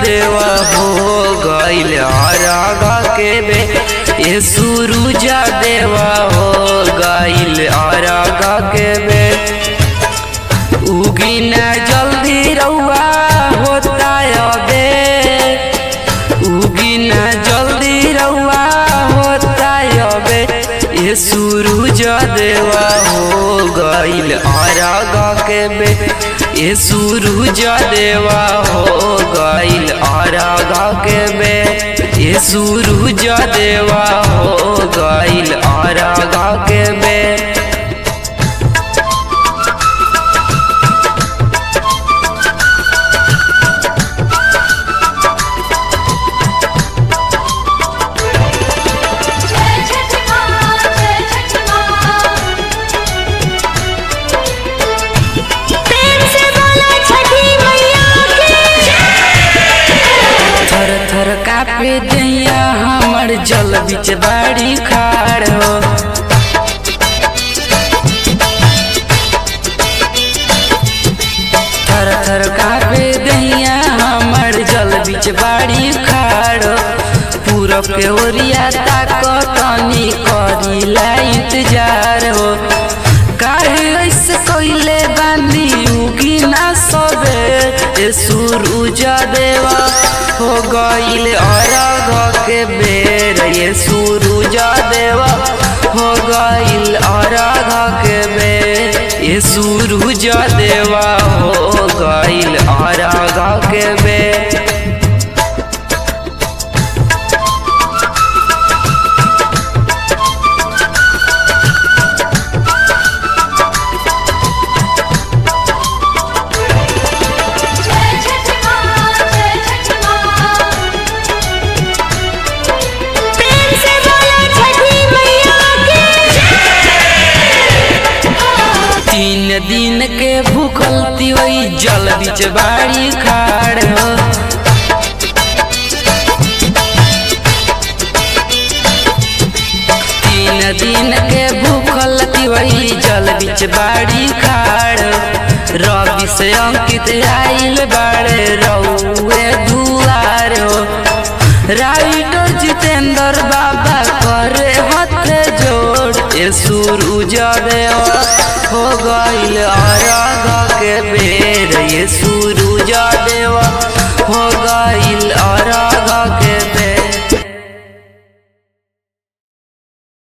देवा हो गइल अरग के बे ये सूरज देवा हो गइल अरग के बे उगी ना जल्दी रउआ होता अबे उगी ना जल्दी रउआ होता अबे ये सूरज देवा हो गइल अरग के बे ये सूरज देवा हो गइल अरग के बे ये सूरज देवा हो गइल अरग के बे कापे दैया हमर जल बिच बाड़ी खाड़ हो थर थर कापे दैया हमर जल बिच बाड़ी खाड़ पूरब के ओरिया ताकतनी करीला इंतजार हो काहे ऐसे कइले बानी उगी ना सबे ए सूरज देवा हो गइल अरग के बेर ये सूरज देवा हो गइल अरग के बेर ये सूरज देवा हो गइल अरग के बेर दिन के भूखल तिवई जल बिच बाड़ी खाड़ हो तीन दिन के भूखल तिवई जल बिच बाड़ी खाड़ रवि से अंकित आइल बाड़े रउए दुआर हो राइटर जितेंद्र बाबा करे हथे जोड़ ये सूरज देवा हो गइल अरग के बे